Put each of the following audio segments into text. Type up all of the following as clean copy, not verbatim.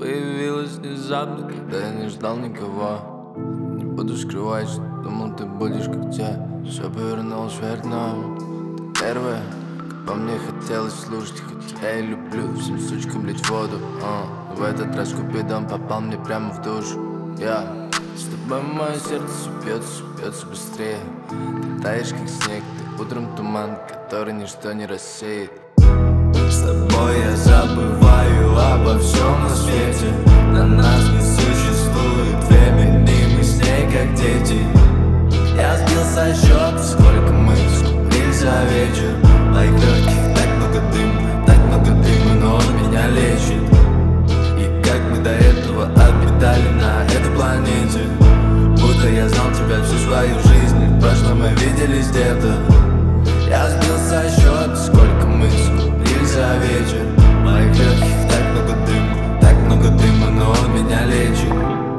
появилась внезапно, когда я не ждал никого. Не буду скрывать, что думал, ты будешь как те. Все повернулось вверх дном. Ты первая, как по мне хотелось слушать. Хоть я и люблю всем сучкам лить воду. Но в этот раз Купидон попал мне прямо в душу. Я с тобой мое сердце бьется быстрее. Ты таешь как снег, ты утром туман, который ничто не рассеет. С тобой я забываю обо всем на свете. На нас не существует времени, мы с ней как дети. Я сбил со счета, сколько мы скурили за вечер. В моих легких так много дыма, но он меня лечит. И как мы до этого обитали на этой планете. Будто я знал тебя всю свою жизнь, и в прошлом мы виделись где-то. Я сбил со счета, сколько мы скурили за вечер. В моих легких так много дыма, но он меня лечит.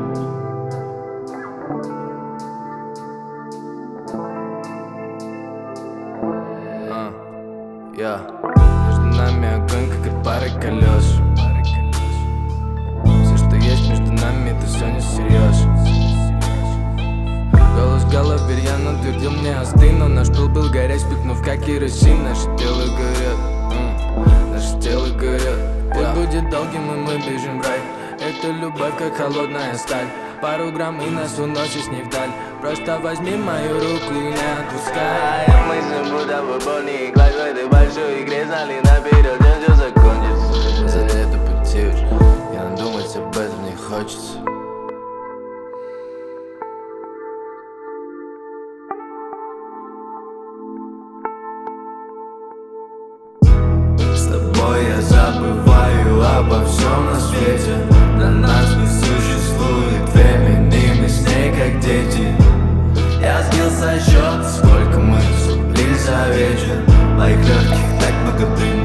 Между нами огонь, как от пары колес. Все, что есть между нами, это все не всерьез. Голос в голове рьяно твердил мне остынь, но наш пыл был горяч, вспыхнув как керосин. Наши тела горят, Путь будет долгим, и мы бежим в рай. Это любовь, как холодная сталь. Пару грамм и нас уносит с ней вдаль. Просто возьми мою руку и не отпускай. Мы с ним будто бы Бонни и Клайд в этой большой игре. Знали наперед, все закончится. За это пути уж, я думать об этом не хочется. С тобой я забываю обо всем на свете. Для нас не существует времени, мы с ней как дети. Я сбил со счета, сколько мы скурили за вечер. В моих легких так много дыма.